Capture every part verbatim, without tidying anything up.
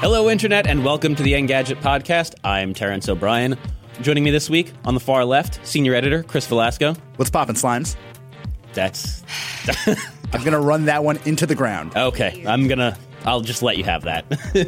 Hello, Internet, and welcome to the Engadget Podcast. I'm Terrence O'Brien. Joining me this week, on the far left, Senior Editor Chris Velasco. What's poppin', Slimes? That's... I'm going to run that one into the ground. Okay, I'm going to... I'll just let you have that.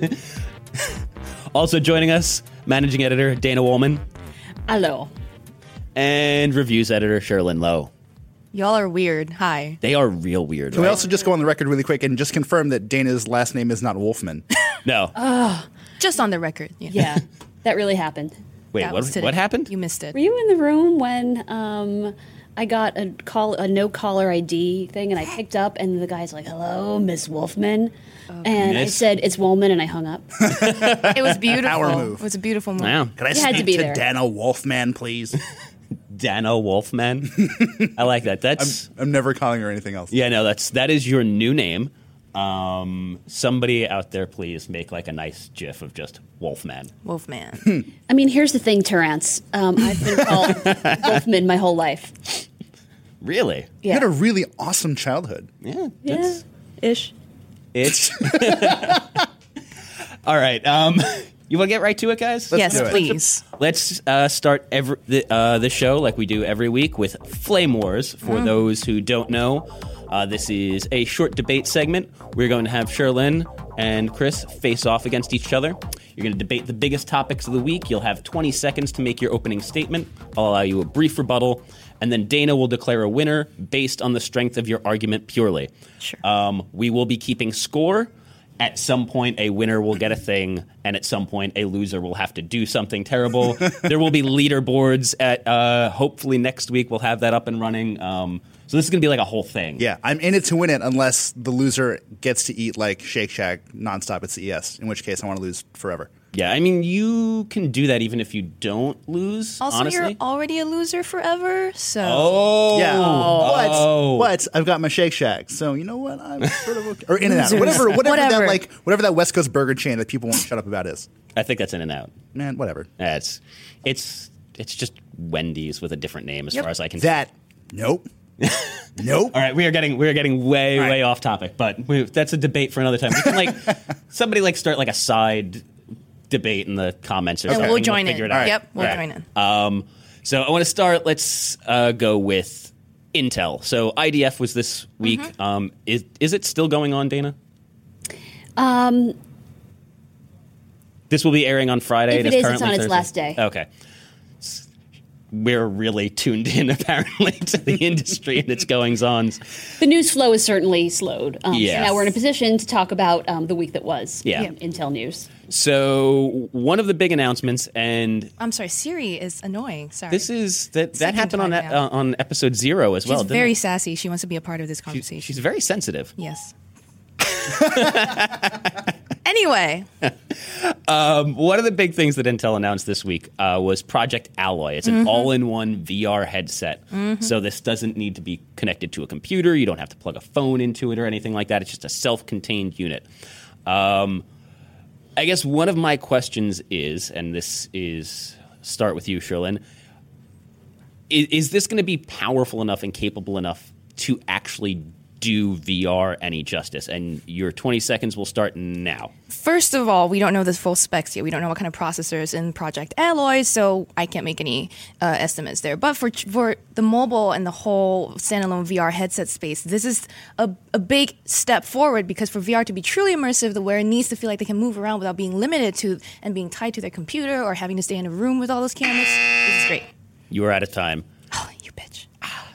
Also joining us, Managing Editor Dana Wollman. Hello. And Reviews Editor Sherilyn Lowe. Y'all are weird. Hi. They are real weird, Can right? we also just go on the record really quick and just confirm that Dana's last name is not Wolfman? No. Oh, just on the record. Yeah. Yeah, that really happened. Wait, That what, was today. what happened? You missed it. Were you in the room when um, I got a call, a no caller I D thing, and I picked up, and the guy's like, "Hello, Miss Wolfman," and I Miss- said, "It's Wollman," and I hung up. It was beautiful. Power move. It was a beautiful moment. Wow. Can I You had to speak be to, there. Dana Wolfman, please? Dana Wolfman. I like that. That's... I'm never calling her anything else. Yeah, no, that's that is your new name. Um, somebody out there, please make like a nice GIF of just Wolfman. Wolfman. I mean, here's the thing, Terrence. Um, I've been called Wolfman my whole life. Really? You Yeah. had a really awesome childhood. Yeah. yeah. That's, Ish. It's all right. Um, you want to get right to it, guys? Let's yes, do it. please. Let's uh, start every the, uh, the show like we do every week with Flame Wars. For those who don't know, uh, this is a short debate segment. We're going to have Sherilyn and Chris face off against each other. You're going to debate the biggest topics of the week. You'll have twenty seconds to make your opening statement. I'll allow you a brief rebuttal, and then Dana will declare a winner based on the strength of your argument purely. Sure. Um, we will be keeping score. At some point, a winner will get a thing, and at some point, a loser will have to do something terrible. There will be leaderboards at, uh, hopefully next week, we'll have that up and running. Um, so this is going to be like a whole thing. Yeah, I'm in it to win it unless the loser gets to eat like Shake Shack nonstop at C E S, in which case I want to lose forever. Yeah, I mean, you can do that even if you don't lose, Also, honestly. you're already a loser forever, so. Oh. Yeah, Oh. but, but I've got my Shake Shack, so you know what? I'm sort of okay. Or In and Out, Losers. whatever, whatever, Whatever. that like, whatever that West Coast burger chain that people won't shut up about is. I think that's In and Out. Man, whatever. Yeah, it's, it's, it's just Wendy's with a different name as Yep. far as I can tell. That nope, nope. All right, we are getting we are getting way All right. way off topic, but we, that's a debate for another time. We can like somebody like start like a side debate in the comments or And something. we'll join figure in. it out. Yep, we'll Right. join in. Um, so I want to start. Let's uh, go with Intel. So I D F was this week. Mm-hmm. Um, is is it still going on, Dana? Um, This will be airing on Friday. If and it it's is, it's currently on its Thursday. last day. Okay. S- We're really tuned in, apparently, to the industry and its goings-ons. the news flow is certainly slowed. Um, Yes. So now we're in a position to talk about um, the week that was. Yeah. in Intel news. So one of the big announcements, and I'm sorry, Siri is annoying. Sorry. this is that that Second happened on time that, now. uh, on episode zero as She's well. didn't very it? sassy. She wants to be a part of this She's, conversation. she's very sensitive. Yes. Anyway, Um, one of the big things that Intel announced this week uh, was Project Alloy. It's an all-in-one V R headset. So this doesn't need to be connected to a computer. You don't have to plug a phone into it or anything like that. It's just a self-contained unit. Um, I guess one of my questions is, and this is start with you, Sherilyn, is, is this going to be powerful enough and capable enough to actually do V R any justice? And your twenty seconds will start now. first of all, we don't know the full specs yet. We don't know what kind of processors in Project Alloy, so I can't make any uh, estimates there. But for for the mobile and the whole standalone V R headset space, this is a, a big step forward because for V R to be truly immersive, the wearer needs to feel like they can move around without being limited to and being tied to their computer or having to stay in a room with all those cameras. This is great. You are out of time. Oh, you bitch.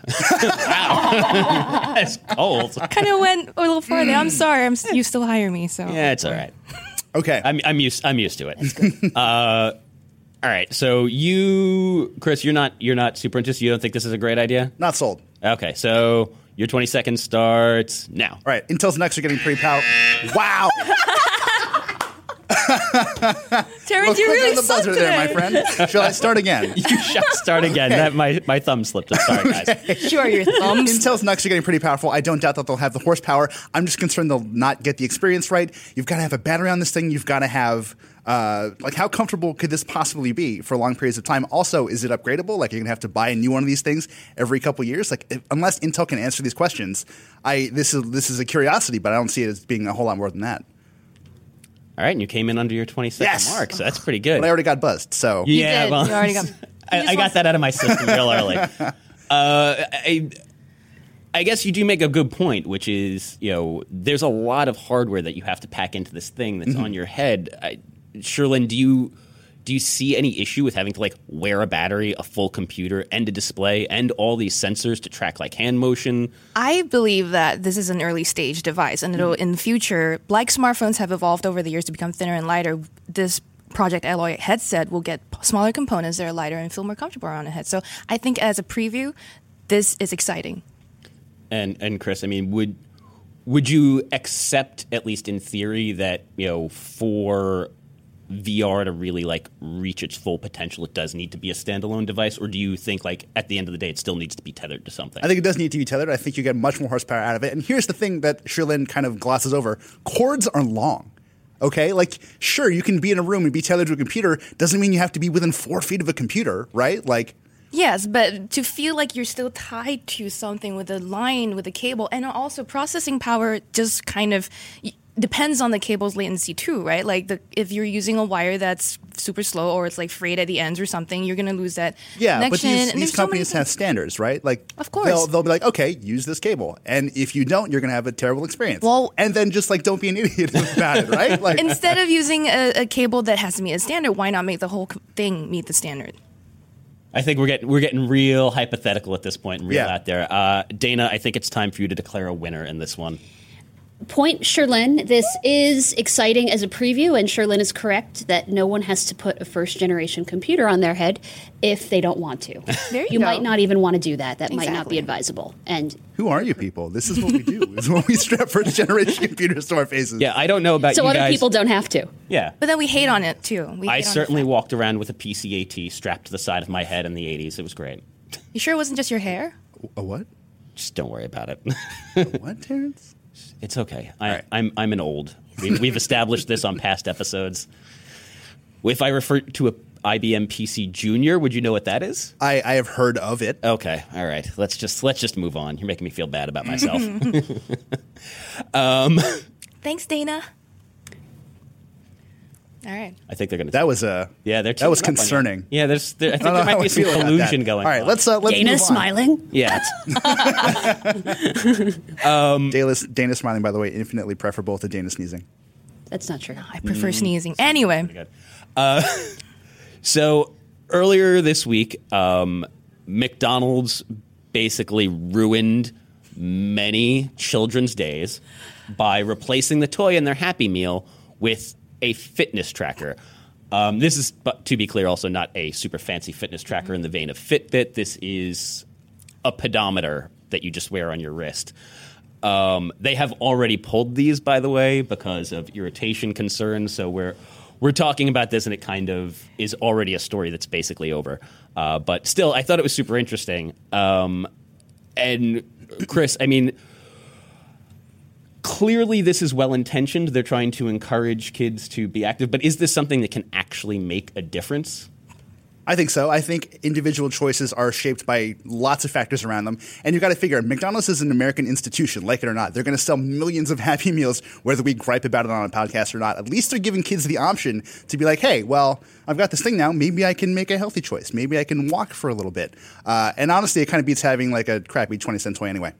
That's cold. Kind of went a little further. I'm sorry. I'm, you still hire me, so. Yeah, it's all right. Okay, I'm I'm used I'm used to it. uh, all right. So you, Chris, you're not you're not super interested. You don't think this is a great idea? not sold. Okay. So your twenty seconds starts now. All right, Intel's next are getting pretty powerful. Wow. Terrence, Well, you click really on the suck buzzer today. there, my friend. Shall I start again? You shall start again. That my my thumb slipped. I'm sorry, guys. Sure, your thumbs. Intel's next are getting pretty powerful. I don't doubt that they'll have the horsepower. I'm just concerned they'll not get the experience right. You've got to have a battery on this thing. You've got to have uh, like how comfortable could this possibly be for long periods of time? Also, is it upgradable? Like you're gonna have to buy a new one of these things every couple years. Like if, unless Intel can answer these questions, I this is this is a curiosity, but I don't see it as being a whole lot more than that. All right, and you came in under your twenty second Yes! mark, so that's pretty good. But I already got buzzed, so You yeah, did. well, You already got. I, I got that out of my system real early. Uh, I, I guess you do make a good point, which is, you know, there's a lot of hardware that you have to pack into this thing that's Mm-hmm. on your head. I, Sherlyn, do you do you see any issue with having to like wear a battery, a full computer, and a display, and all these sensors to track like hand motion? I believe that this is an early stage device, and it'll in the future, like smartphones have evolved over the years to become thinner and lighter. This Project Alloy headset will get p- smaller components that are lighter and feel more comfortable around the head. So I think as a preview, this is exciting. And and Chris, I mean, would would you accept, at least in theory, that, you know, for V R to really like reach its full potential, it does need to be a standalone device, or do you think like at the end of the day it still needs to be tethered to something? I think it does need to be tethered. I think you get much more horsepower out of it. And here's the thing that Sherlyn kind of glosses over. Cords are long. Okay? Like, sure, you can be in a room and be tethered to a computer. Doesn't mean you have to be within four feet of a computer, right? Like, Yes, but to feel like you're still tied to something with a line, with a cable, and also processing power just kind of y- depends on the cable's latency too, right? Like the, if you're using a wire that's super slow or it's like frayed at the ends or something, you're going to lose that yeah, but connection. these, And these there's so many companies have things. standards, right? Like, Of course. They'll, they'll be like, okay, use this cable. And if you don't, you're going to have a terrible experience. Well- and then just like, don't be an idiot about it, right? Like, Instead of using a, a cable that has to meet a standard, why not make the whole c- thing meet the standard? I think we're getting we're getting real hypothetical at this point and real Yeah. out there. Uh, Dana, I think it's time for you to declare a winner in this one. Point Sherlyn, this is exciting as a preview, and Sherlyn is correct that no one has to put a first generation computer on their head if they don't want to. There you go. might not even want to do that. That might not Exactly. be advisable. And who are you people? This is what we do. This is what we strap first generation computers to our faces. Yeah, I don't know about so you other guys. people don't have to. Yeah. But then we hate on it too. We hate I on certainly the fact- walked around with a P C A T strapped to the side of my head in the eighties. It was great. You sure it wasn't just your hair? A what? Just don't worry about it. A what, Terrence? It's okay. I, right. I'm I'm an old. We, we've established this on past episodes. If I refer to a I B M P C Junior, would you know what that is? I, I have heard of it. Okay, all right. Let's just let's just move on. You're making me feel bad about myself. Thanks, Dana. All right. I think they're gonna. That was a yeah, they're that was teaming up on you. concerning. Yeah, there's. There, I think I don't there know how might I be some feel about collusion that. going. All right, on. let's uh, let's Dana move on. smiling. Yeah. Dana, Dana smiling, by the way, infinitely preferable to Dana sneezing. That's not true. I prefer sneezing. Anyway, Good. Uh, so earlier this week, um, McDonald's basically ruined many children's days by replacing the toy in their Happy Meal with a fitness tracker. Um, this is, but to be clear, also not a super fancy fitness tracker in the vein of Fitbit. This is a pedometer that you just wear on your wrist. Um, they have already pulled these, by the way, because of irritation concerns. So we're we're talking about this, and it kind of is already a story that's basically over. Uh, but still, I thought it was super interesting. Um, and Chris, I mean, clearly this is well intentioned. They're trying to encourage kids to be active. But is this something that can actually make a difference? I think so. I think individual choices are shaped by lots of factors around them. And you've got to figure, McDonald's is an American institution, like it or not. They're going to sell millions of Happy Meals, whether we gripe about it on a podcast or not. At least they're giving kids the option to be like, hey, well, I've got this thing now. Maybe I can make a healthy choice. Maybe I can walk for a little bit. Uh, and honestly, it kind of beats having like a crappy twenty cent toy anyway.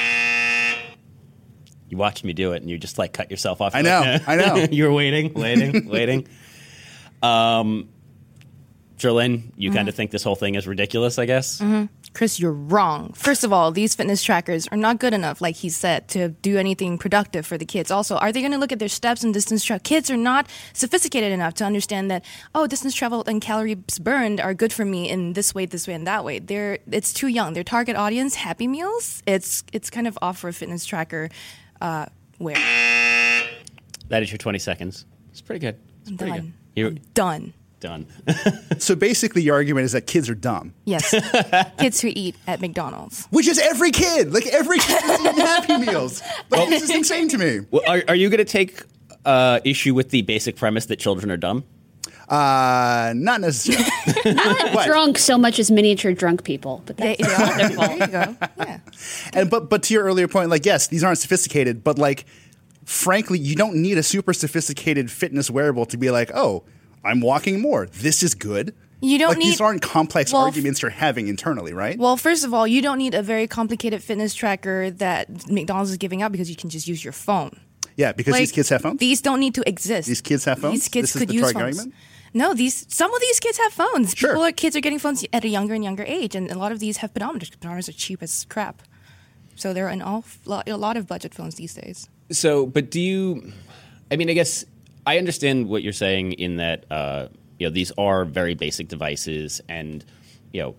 You watched me do it, and you just like cut yourself off. I You're know, like, I know. You were waiting, waiting, waiting. Um, Jerlyn, you kind of think this whole thing is ridiculous, I guess? Chris, you're wrong. First of all, these fitness trackers are not good enough, like he said, to do anything productive for the kids. Also, are they going to look at their steps and distance travel? Kids are not sophisticated enough to understand that, oh, distance traveled and calories burned are good for me in this way, this way, and that way. They're it's too young. Their target audience, Happy Meals, it's it's kind of off for a fitness tracker. Uh, where That is your twenty seconds. It's pretty good. It's I'm pretty done. good. You're I'm done. done. So basically, your argument is that kids are dumb. Yes, kids who eat at McDonald's. Which is every kid. Like, every kid is eating Happy Meals. Like, this is insane to me. Well, are, are you going to take uh, issue with the basic premise that children are dumb? Uh, not necessarily. What? Drunk so much as miniature drunk people, but They, that's they are. There you go. Yeah. And but but to your earlier point, like, yes, these aren't sophisticated, but like frankly, you don't need a super sophisticated fitness wearable to be like, oh, I'm walking more. This is good. You don't like, need these aren't complex well, arguments you're having internally, right? Well, first of all, you don't need a very complicated fitness tracker that McDonald's is giving out because you can just use your phone. Yeah, because Like, these kids have phones. These don't need to exist. These kids have phones? These kids This is could the use target phones. argument? No, these some of these kids have phones. Sure. People are, kids are getting phones at a younger and younger age, and a lot of these have pedometers. Pedometers are cheap as crap, so they're in all a lot of budget phones these days. So, but do you? I mean, I guess I understand what you're saying in that uh, you know these are very basic devices, and you know,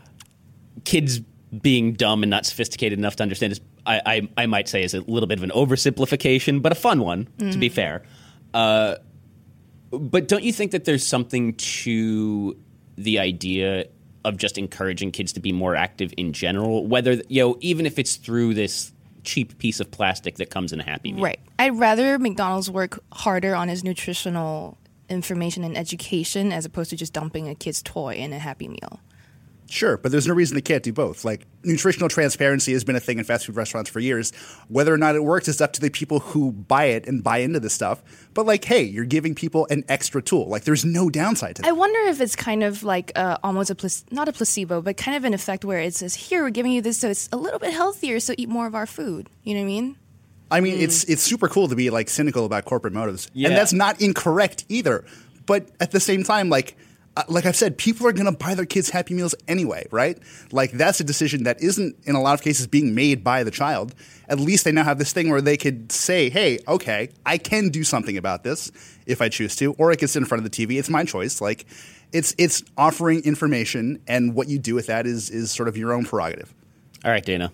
kids being dumb and not sophisticated enough to understand is, I, I, I might say, is a little bit of an oversimplification, but a fun one, mm-hmm. to be fair. Uh, but don't you think that there's something to the idea of just encouraging kids to be more active in general, whether, you know, even if it's through this cheap piece of plastic that comes in a Happy Meal? Right. I'd rather McDonald's work harder on its nutritional information and education as opposed to just dumping a kid's toy in a Happy Meal. Sure, but there's no reason they can't do both. Like, nutritional transparency has been a thing in fast food restaurants for years. Whether or not it works is up to the people who buy it and buy into this stuff. But, like, hey, you're giving people an extra tool. Like, there's no downside to that. I wonder if it's kind of like uh, almost a, plac- not a placebo, but kind of an effect where it says, here, we're giving you this so it's a little bit healthier, so eat more of our food. You know what I mean? I mean, mm. it's it's super cool to be, like, cynical about corporate motives. Yeah. And that's not incorrect either. But at the same time, like... Uh, like I've said, people are going to buy their kids Happy Meals anyway, right? Like, that's a decision that isn't, in a lot of cases, being made by the child. At least they now have this thing where they could say, hey, okay, I can do something about this if I choose to, or I can sit in front of the T V. It's my choice. Like, it's it's offering information, and what you do with that is is sort of your own prerogative. All right, Dana.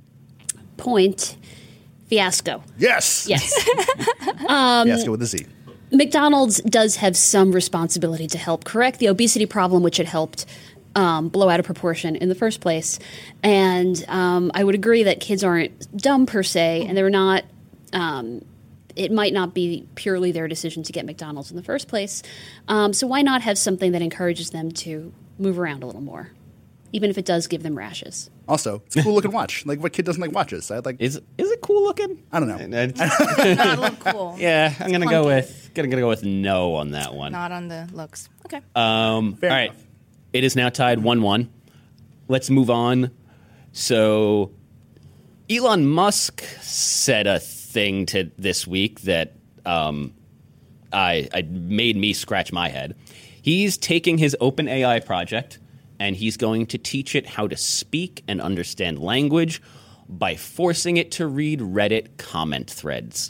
Point. Fiasco. Yes! Yes. um, Fiasco with a Z. McDonald's does have some responsibility to help correct the obesity problem, which it helped um, blow out of proportion in the first place. And um, I would agree that kids aren't dumb per se, and they're not. Um, it might not be purely their decision to get McDonald's in the first place. Um, so why not have something that encourages them to move around a little more, even if it does give them rashes? Also, it's a cool looking watch. Like, what kid doesn't like watches? I like. Is is it cool looking? I don't know. Not look cool. Yeah, I'm gonna go clunky. with gonna gonna go with no on that one. Not on the looks. Okay. Um, Fair all right, enough. it is now tied one one. Let's move on. So, Elon Musk said a thing to this week that um, I, I made me scratch my head. He's taking his OpenAI project, and he's going to teach it how to speak and understand language by forcing it to read Reddit comment threads.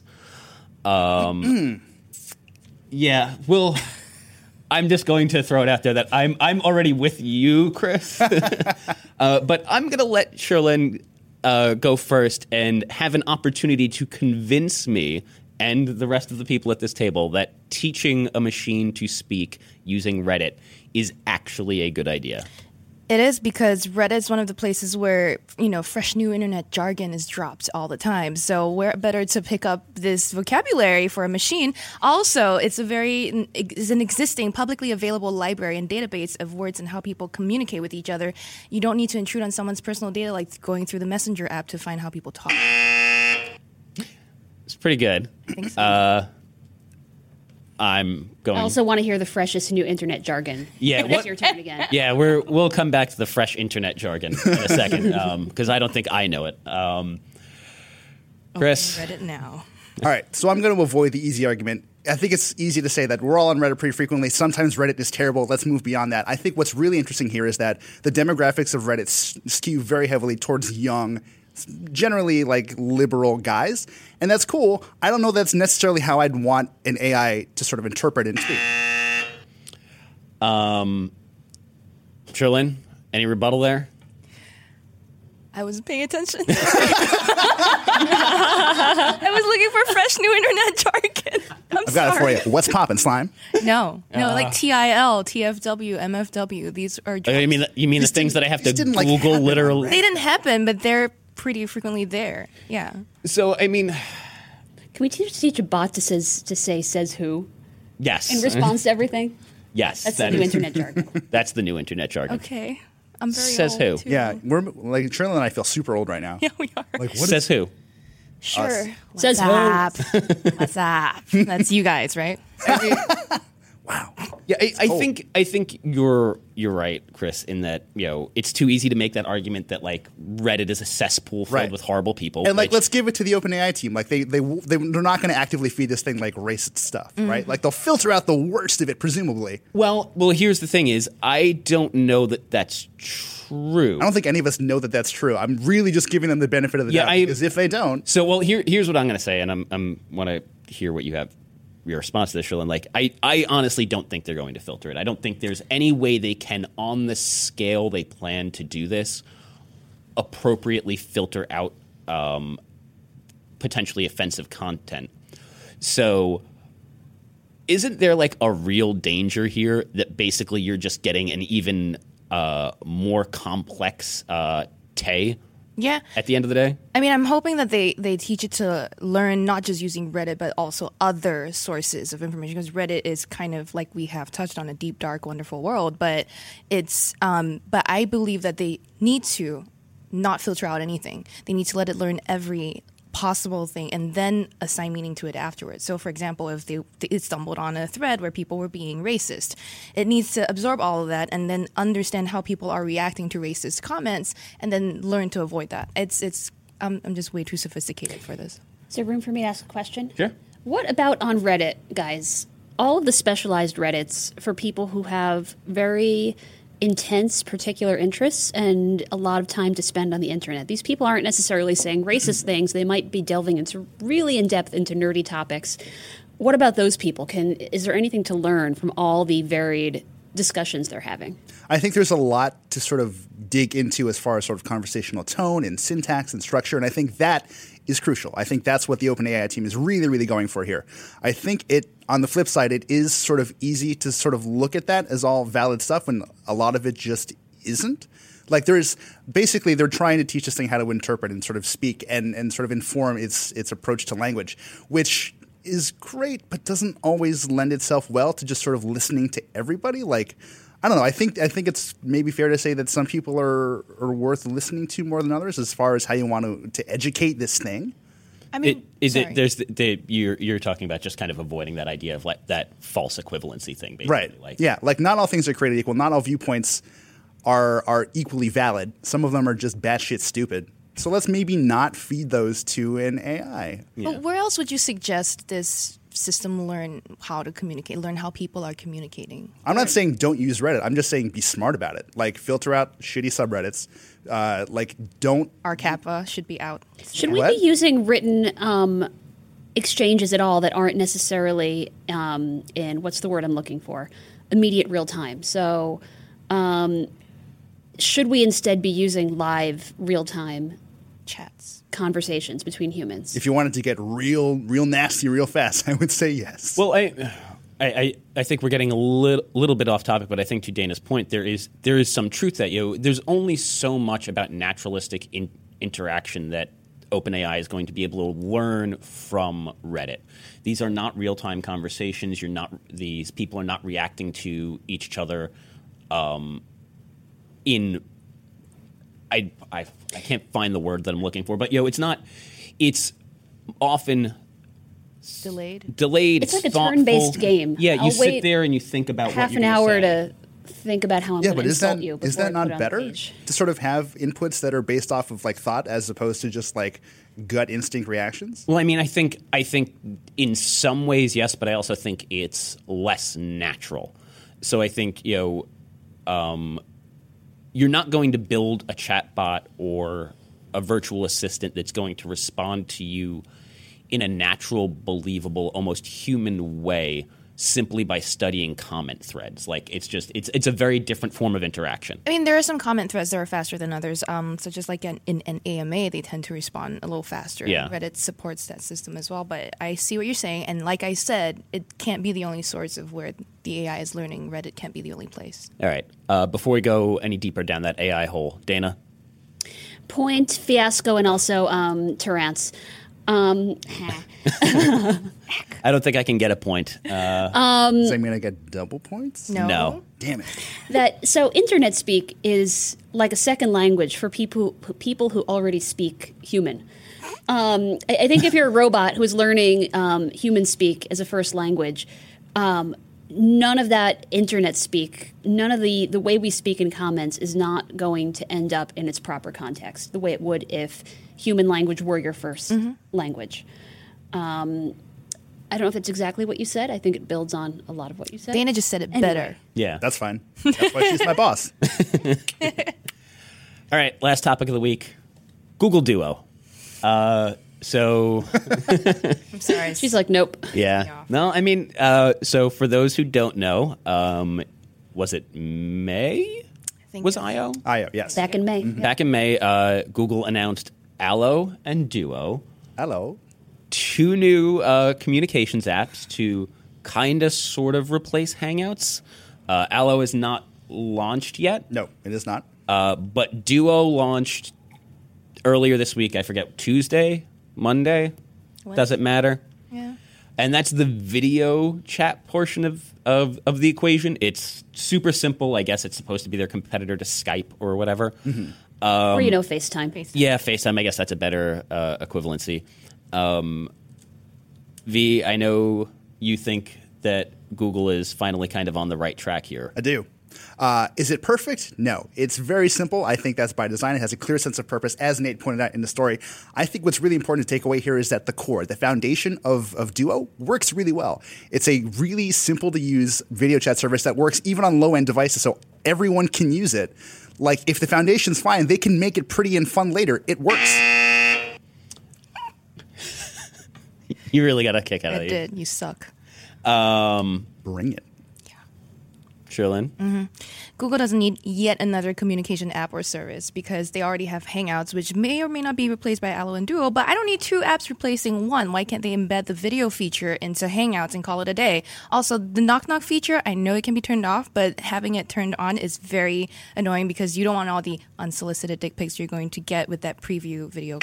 Um, yeah, well, I'm just going to throw it out there that I'm I'm already with you, Chris. uh, but I'm going to let Sherlyn uh, go first and have an opportunity to convince me and the rest of the people at this table that teaching a machine to speak using Reddit is actually a good idea. It is, because Reddit is one of the places where, you know, fresh new internet jargon is dropped all the time. So where better to pick up this vocabulary for a machine? Also, it's a very is an existing publicly available library and database of words and how people communicate with each other. You don't need to intrude on someone's personal data like going through the Messenger app to find how people talk. It's pretty good. I think so. Uh, I'm going. I also want to hear the freshest new internet jargon. Yeah, When what- it's your turn again. Yeah, we're we'll come back to the fresh internet jargon in a second because I don't think I know it. Um, Chris, Open Reddit now. All right, so I'm going to avoid the easy argument. I think it's easy to say that we're all on Reddit pretty frequently. Sometimes Reddit is terrible. Let's move beyond that. I think what's really interesting here is that the demographics of Reddit s- skew very heavily towards young, generally like liberal guys, and that's cool. I don't know that's necessarily how I'd want an A I to sort of interpret and speak. um, Sherlyn, any rebuttal there? I wasn't paying attention. I was looking for fresh new internet jargon. I'm I've got sorry. it for you. What's poppin', slime? No, no, like T I L, T F W, M F W. These are. Uh, you mean you mean the These things didn't- that I have these to didn't, like, Google happen literally? They didn't happen, but they're pretty frequently there. Yeah. So I mean, Can we teach, teach a bot to says to say says who yes, in response to everything? yes, That's that the new is- internet jargon. That's the new internet jargon. Okay. I'm very Says old, who? too. Yeah, we're like Trillian and I feel super old right now. Yeah, we are. Like what Says is, who? Sure. Us. Says who? WhatsApp. WhatsApp. That's you guys, right? Wow. Yeah, I, I cold. think I think you're you're right, Chris, in that you know it's too easy to make that argument that like Reddit is a cesspool filled Right. with horrible people. And like, which- let's give it to the OpenAI team. Like, they they they they're not going to actively feed this thing like racist stuff, right? Like, they'll filter out the worst of it, presumably. well, well, here's the thing: is I don't know that that's true. I don't think any of us know that that's true. I'm really just giving them the benefit of the Yeah, doubt I- because if they don't, So, well, here, here's what I'm going to say, and I'm, I'm want to hear what you have, your response to this, Sherlyn. Like, I, I honestly don't think they're going to filter it. I don't think there's any way they can, on the scale they plan to do this, appropriately filter out um, potentially offensive content. So, isn't there like a real danger here that basically you're just getting an even uh, more complex uh, Tay Yeah. at the end of the day? I mean, I'm hoping that they, they teach it to learn not just using Reddit, but also other sources of information. Because Reddit is kind of like we have touched on a deep, dark, wonderful world. But it's, um, but I believe that they need to not filter out anything. They need to let it learn every possible thing and then assign meaning to it afterwards. So, for example, if they it stumbled on a thread where people were being racist, it needs to absorb all of that and then understand how people are reacting to racist comments and then learn to avoid that. It's it's I'm I'm just way too sophisticated for this. Is there room for me to ask a question? Sure. What about on Reddit, guys? All of the specialized Reddits for people who have very intense particular interests and a lot of time to spend on the internet. These people aren't necessarily saying racist things. They might be delving into really in-depth into nerdy topics. What about those people? Can is there anything to learn from all the varied discussions they're having? I think there's a lot to sort of dig into as far as sort of conversational tone and syntax and structure, and I think that is crucial. I think that's what the OpenAI team is really, really going for here. I think it, on the flip side, it is sort of easy to sort of look at that as all valid stuff when a lot of it just isn't. Like there's basically they're trying to teach this thing how to interpret and sort of speak and, and sort of inform its its approach to language, which is great, but doesn't always lend itself well to just sort of listening to everybody. Like, I don't know. I think I think it's maybe fair to say that some people are, are worth listening to more than others as far as how you want to, to educate this thing. I mean, It, is sorry. it there's the, the, you're you're talking about just kind of avoiding that idea of like that false equivalency thing, basically. Right. Like, yeah. Like not all things are created equal. Not all viewpoints are are equally valid. Some of them are just batshit stupid. So let's maybe not feed those to an A I. But where else would you suggest this system learn how to communicate, learn how people are communicating? I'm not saying don't use Reddit. I'm just saying be smart about it. Like filter out shitty subreddits. Uh, like don't. R CAPA should be out. Should we What? be using written um, exchanges at all that aren't necessarily um, in, what's the word I'm looking for, immediate real time? So um, should we instead be using live real time Chats. conversations between humans? If you wanted to get real, real nasty, real fast, I would say yes. Well, I, I, I, I think we're getting a little, little bit off topic, but I think to Dana's point, there is there is some truth that you know, there's only so much about naturalistic in, interaction that OpenAI is going to be able to learn from Reddit. These are not real time conversations. You're not these people are not reacting to each other um, in. I, I I can't find the word that I'm looking for, but you know, it's not. It's often Delayed. delayed. It's like a thoughtful. turn-based game. Yeah, you I'll sit wait there and you think about what half you're an gonna hour say. to think about how I'm yeah, going but to is insult that you. is before I that put it not on the better page. to sort of have inputs that are based off of like thought as opposed to just like gut instinct reactions? Well, I mean, I think I think in some ways yes, but I also think it's less natural. So I think you know, um, you're not going to build a chatbot or a virtual assistant that's going to respond to you in a natural, believable, almost human way simply by studying comment threads. Like it's just it's it's a very different form of interaction. I mean, there are some comment threads that are faster than others. Um, so just like in, in an A M A, they tend to respond a little faster. Yeah. Reddit supports that system as well. But I see what you're saying, and like I said, it can't be the only source of where the A I is learning. Reddit can't be the only place. All right. Uh, before we go any deeper down that A I hole, Dana. Point, Fiasco, and also um, Terrance. Um, I don't think I can get a point. Uh, Is that mean I get double points? No. no. Damn it. that so internet speak is like a second language for people people who already speak human. Um, I, I think if you're a robot who's learning um, human speak as a first language, um, none of that internet speak, none of the, the way we speak in comments is not going to end up in its proper context, the way it would if human language were your first mm-hmm. language. Um, I don't know if it's exactly what you said. I think it builds on a lot of what you said. Dana just said it Anyway. better. Yeah. That's fine. That's why she's my boss. All right, last topic of the week. Google Duo. Uh, so, I'm sorry. She's like, nope. yeah. Yeah. No, I mean, uh, so for those who don't know, um, was it May? I think Was it's- I O? I O, yes. Back in May. Back in May, uh, Google announced Allo and Duo, Hello. two new uh, communications apps to kind of sort of replace Hangouts. Uh, Allo is not launched yet, No, it is not. uh, but Duo launched earlier this week. I forget, Tuesday, Monday? What? Does it matter? Yeah. And that's the video chat portion of, of, of the equation. It's super simple. I guess it's supposed to be their competitor to Skype or whatever. or, you know, FaceTime. Yeah, FaceTime. I guess that's a better uh, equivalency. Um, V, I know you think that Google is finally kind of on the right track here. I do. Uh, is it perfect? No. It's very simple. I think that's by design. It has a clear sense of purpose, as Nate pointed out in the story. I think what's really important to take away here is that the core, the foundation of, of Duo works really well. It's a really simple to use video chat service that works even on low-end devices, so everyone can use it. Like, if the foundation's fine, they can make it pretty and fun later. It works. You really got a kick out of It it. did. You suck. Um, Bring it. Sherlyn? Google doesn't need yet another communication app or service because they already have Hangouts, which may or may not be replaced by Allo and Duo, but I don't need two apps replacing one. Why can't they embed the video feature into Hangouts and call it a day? Also, the knock knock feature, I know it can be turned off, but having it turned on is very annoying because you don't want all the unsolicited dick pics you're going to get with that preview video.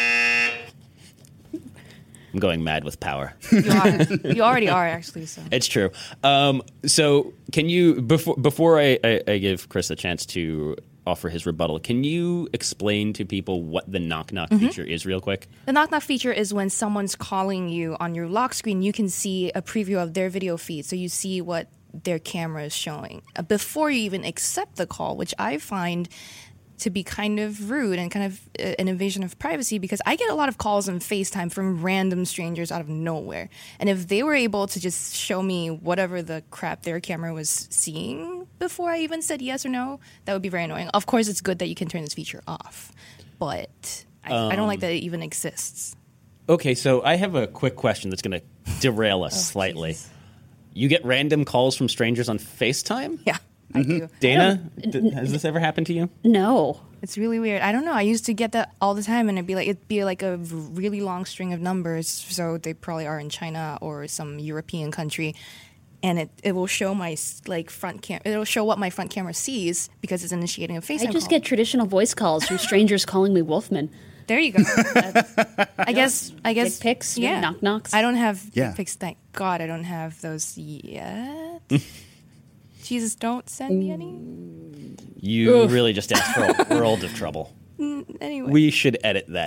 I'm going mad with power. You, are, you already are, actually. So. It's true. Um, so can you, before, before I, I, I give Chris a chance to offer his rebuttal, can you explain to people what the knock knock Mm-hmm. feature is real quick? The knock knock feature is when someone's calling you on your lock screen, you can see a preview of their video feed. So you see what their camera is showing uh, before you even accept the call, which I find to be kind of rude and kind of uh, an invasion of privacy because I get a lot of calls on FaceTime from random strangers out of nowhere. And if they were able to just show me whatever the crap their camera was seeing before I even said yes or no, that would be very annoying. Of course, it's good that you can turn this feature off, but I, I don't like that it even exists. Okay, so I have a quick question that's going to derail us slightly. Jesus. You get random calls from strangers on FaceTime? Yeah, I do. Dana, d- has this ever happened to you? No. It's really weird. I don't know. I used to get that all the time, and it'd be like it'd be like a really long string of numbers. So they probably are in China or some European country, and it, it will show my like front cam. It'll show what my front camera sees because it's initiating a FaceTime I just call. get traditional voice calls from strangers calling me Wolfman. There you go. I guess. I guess. Dick pics, Yeah. knock knocks. I don't have Yeah. dick pics. Thank God, I don't have those yet. Jesus, don't send me any. You Oof. really just asked for a world of trouble. Anyway. We should edit that.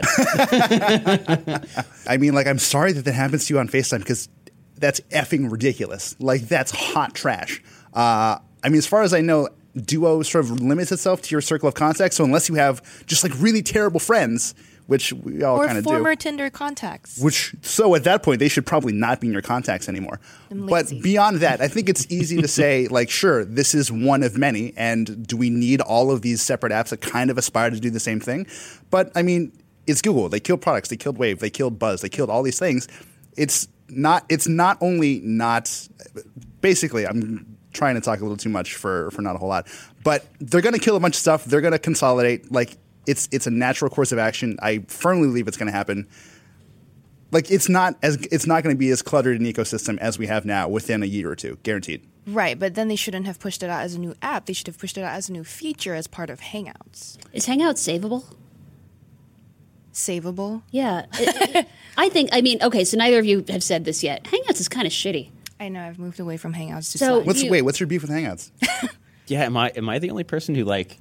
I mean, like, I'm sorry that that happens to you on FaceTime because that's effing ridiculous. Like, that's hot trash. Uh, I mean, as far as I know, Duo sort of limits itself to your circle of contacts. So unless you have just like really terrible friends, which we all or kind of former do. Tinder contacts. Which, so at that point, they should probably not be in your contacts anymore. I'm But lazy. beyond that, I think it's easy to say, like, sure, this is one of many, and do we need all of these separate apps that kind of aspire to do the same thing? But, I mean, it's Google. They killed products. They killed Wave. They killed Buzz. They killed all these things. It's not, it's not only not, basically, I'm trying to talk a little too much for, for not a whole lot, but they're going to kill a bunch of stuff. They're going to consolidate, like, It's it's a natural course of action. I firmly believe it's going to happen. Like it's not as it's not going to be as cluttered an ecosystem as we have now within a year or two, guaranteed. Right, but then they shouldn't have pushed it out as a new app. They should have pushed it out as a new feature as part of Hangouts. Is Hangouts savable? Savable. Yeah. It- I think, I mean, okay, so neither of you have said this yet. Hangouts is kind of shitty. I know I've moved away from Hangouts to So- Slack. What's You- wait? What's your beef with Hangouts? Yeah, am I am I the only person who like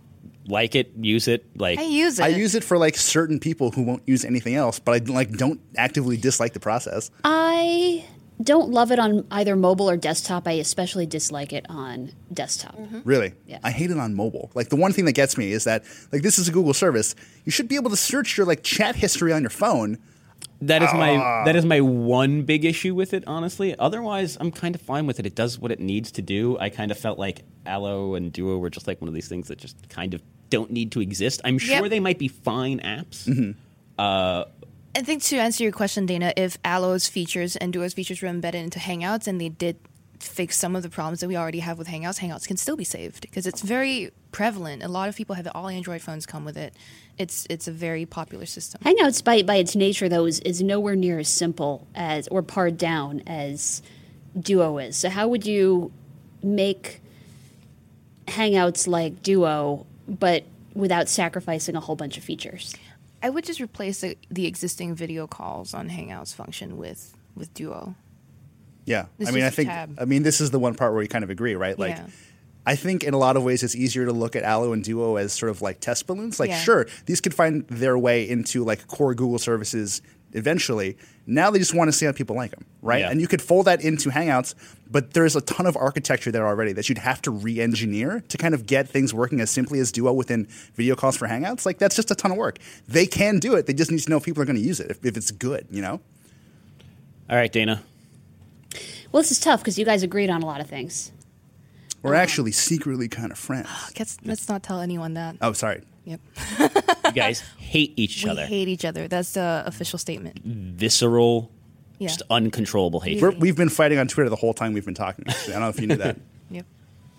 like it, use it. Like I use it. I use it for like certain people who won't use anything else, but I like don't actively dislike the process. I don't love it on either mobile or desktop. I especially dislike it on desktop. Really? Yeah. I hate it on mobile. Like the one thing that gets me is that like this is a Google service. You should be able to search your like chat history on your phone. that is my that is my one big issue with it, honestly. Otherwise, I'm kind of fine with it. It does what it needs to do. I kind of felt like Allo and Duo were just like one of these things that just kind of don't need to exist. I'm sure Yep. they might be fine apps. I think to answer your question, Dana, if Allo's features and Duo's features were embedded into Hangouts and they did fix some of the problems that we already have with Hangouts, Hangouts can still be saved because it's very prevalent. A lot of people have it. All Android phones come with it. It's it's a very popular system. Hangouts, by by its nature, though, is, is nowhere near as simple as or pared down as Duo is. So, how would you make Hangouts like Duo, but without sacrificing a whole bunch of features? I would just replace the, the existing video calls on Hangouts function with, with Duo. Yeah. It's I mean, I just a think tab. I mean this is the one part where we kind of agree, right? Like Yeah. I think in a lot of ways it's easier to look at Allo and Duo as sort of like test balloons. Like Yeah. sure, these could find their way into like core Google services eventually. Now they just want to see how people like them, right? Yeah. And you could fold that into Hangouts, but there's a ton of architecture there already that you'd have to re-engineer to kind of get things working as simply as Duo within video calls for Hangouts. Like that's just a ton of work. They can do it. They just need to know if people are going to use it, if, if it's good, you know? All right, Dana. Well, this is tough because you guys agreed on a lot of things. We're actually secretly kind of friends. Let's, let's not tell anyone that. Oh, sorry. Yep. You guys hate each We other. hate each other. That's the official statement. Visceral, Yeah. just uncontrollable hatred. We're, we've been fighting on Twitter the whole time we've been talking. Actually. I don't know if you knew that. Yep.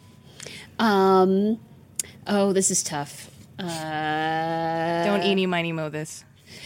Um, oh, this is tough. Uh, Don't eeny, miny, mo this.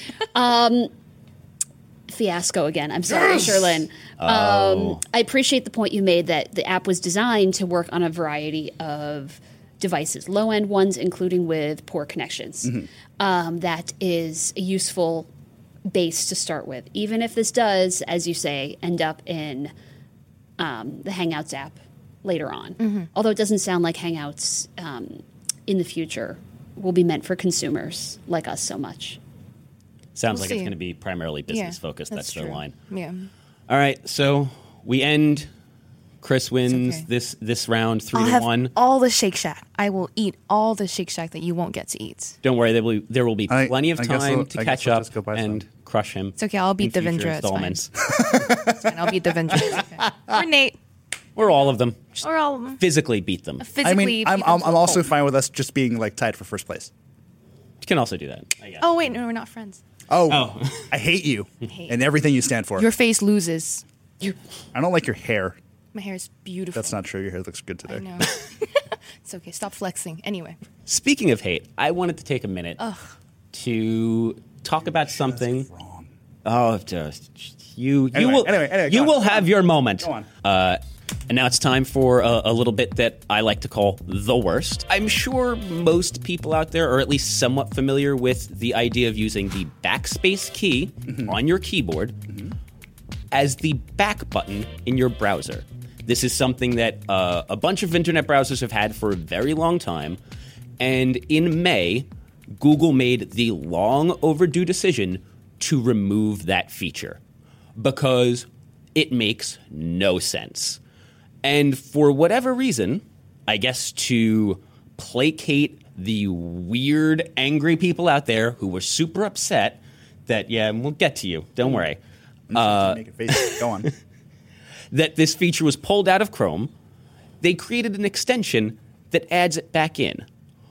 fiasco again. I'm sorry, Sherlyn. Oh. Um, I appreciate the point you made that the app was designed to work on a variety of devices, low end ones, including with poor connections. Um, that is a useful base to start with, even if this does, as you say, end up in um, the Hangouts app later on. Although it doesn't sound like Hangouts um, in the future will be meant for consumers like us so much. Sounds We'll like see. it's going to be primarily business Yeah, focused. That's, their true. line. Yeah. All right, so we end. Chris wins okay. this this round three I'll to have one. all the Shake Shack. I will eat all the Shake Shack that you won't get to eat. Don't worry, there will be, there will be I- plenty of I guess time we'll- to I guess catch we'll up just go buy and some. crush him. It's okay. I'll beat in future Devendra. It's fine. installments. It's fine. I'll beat Devendra. It's okay. Or Nate. Or all of them. Just Or all of them. physically beat them. Physically. I mean, I'm, beat I'm, them I'm to a also pulp. fine with us just being like tied for first place. You can also do that, I guess. Oh, wait. No, we're not friends. Oh, Oh. I hate you Hate. and everything you stand for. Your face loses. I don't like your hair. My hair is beautiful. That's not true. Your hair looks good today. I know. It's okay. Stop flexing. Anyway. Speaking of hate, I wanted to take a minute to talk about something. Wrong. Oh, just you. You Anyway, will. anyway, anyway, you go on, will go have on. your moment. Go on. Uh, and now it's time for a, a little bit that I like to call the worst. I'm sure most people out there are at least somewhat familiar with the idea of using the backspace key Mm-hmm. on your keyboard as the back button in your browser. This is something that uh, a bunch of internet browsers have had for a very long time. And in May, Google made the long overdue decision to remove that feature because it makes no sense. And for whatever reason, I guess to placate the weird, angry people out there who were super upset that, yeah, we'll get to you, don't worry, Uh, make it face. Go on. that this feature was pulled out of Chrome, they created an extension that adds it back in.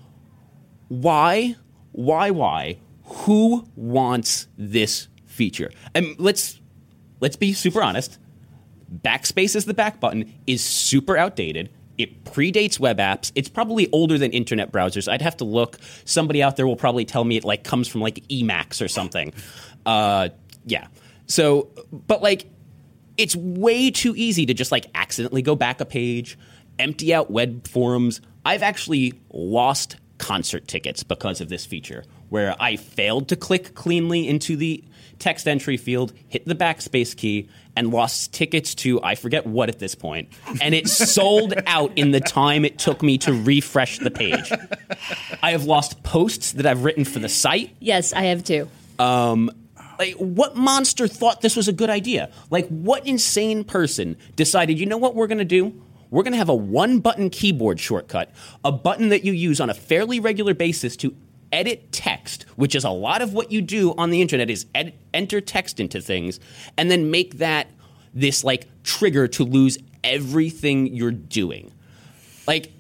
Why? Why, why? Who wants this feature? And let's let's be super honest. Backspace as the back button is super outdated. It predates web apps. It's probably older than internet browsers. I'd have to look. Somebody out there will probably tell me it like comes from like Emacs or something. Uh, yeah. So, but like, it's way too easy to just like accidentally go back a page, empty out web forums. I've actually lost concert tickets because of this feature, where I failed to click cleanly into the text entry field, hit the backspace key, and lost tickets to, I forget what at this point, and it sold out in the time it took me to refresh the page. I have lost posts that I've written for the site. Yes, I have too. Um, like, what monster thought this was a good idea? Like, what insane person decided, you know what we're going to do? We're going to have a one-button keyboard shortcut, a button that you use on a fairly regular basis to edit text, which is a lot of what you do on the internet, is edit, enter text into things, and then make that this, like, trigger to lose everything you're doing. Like,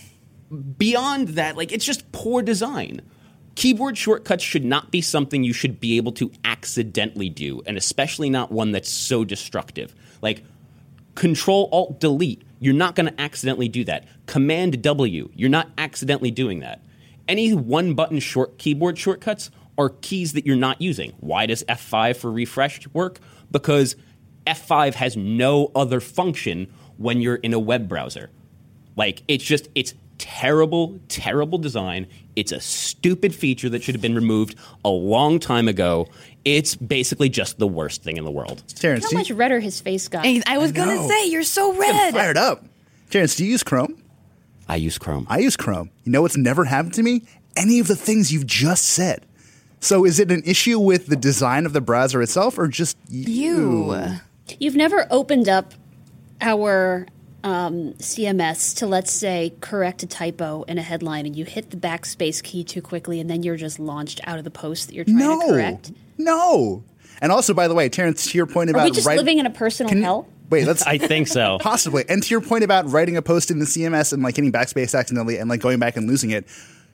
beyond that, like, it's just poor design. Keyboard shortcuts should not be something you should be able to accidentally do, and especially not one that's so destructive. Like, Control-Alt-Delete, you're not going to accidentally do that. Command-W, you're not accidentally doing that. Any one-button short keyboard shortcuts are keys that you're not using. Why does F five for refresh work? Because F five has no other function when you're in a web browser. Like, it's just, it's terrible, terrible design. It's a stupid feature that should have been removed a long time ago. It's basically just the worst thing in the world. Terrence, How do you- much redder his face got. I, I was I going to know. say, you're so I'm red. fired up. Terrence, do you use Chrome? I use Chrome. I use Chrome. You know what's never happened to me? Any of the things you've just said. So is it an issue with the design of the browser itself or just you? You. You've never opened up our um, C M S to, let's say, correct a typo in a headline, and you hit the backspace key too quickly, and then you're just launched out of the post that you're trying No. to correct? No. And also, by the way, Terrence, to your point about Are we just write- living in a personal Can- hell? Wait, let's I think so. possibly. And to your point about writing a post in the C M S and like hitting backspace accidentally and like going back and losing it.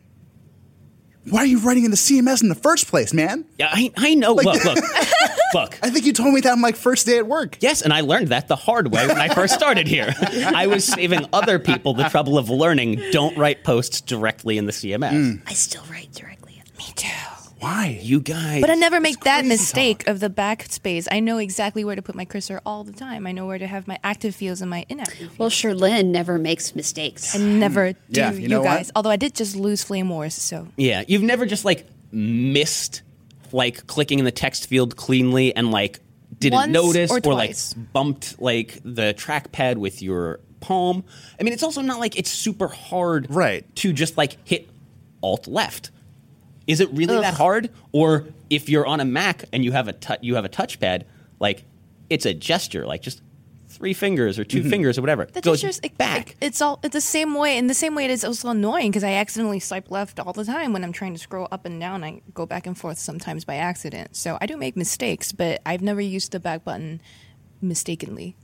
Why are you writing in the C M S in the first place, man? Yeah, I, I know. Look, look, look. I think you told me that on like first day at work. Yes, and I learned that the hard way when I first started here. I was saving other people the trouble of learning, don't write posts directly in the C M S. I still write directly. Me too. Why? You guys. But I never make that crazy mistake talk. of the backspace. I know exactly where to put my cursor all the time. I know where to have my active fields and my inactive fields. Well, Sherlyn never makes mistakes. I never do, Yeah, you you, know what? guys. Although I did just lose Flame Wars, so. Yeah, you've never just, like, missed, like, clicking in the text field cleanly and, like, didn't Once notice or like, twice. bumped, like, the trackpad with your palm. I mean, it's also not like it's super hard Right. to just, like, hit Alt-Left. Is it really Ugh. that hard? Or if you're on a Mac and you have a tu- you have a touchpad, like, it's a gesture, like just three fingers or 2 Mm-hmm. fingers or whatever. The Goes gestures, it- back. it- it's all it's the same way. In the same way, it is also annoying because I accidentally swipe left all the time when I'm trying to scroll up and down. I go back and forth sometimes by accident. So I do make mistakes, but I've never used the back button mistakenly.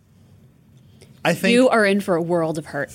I think You are in for a world of hurt.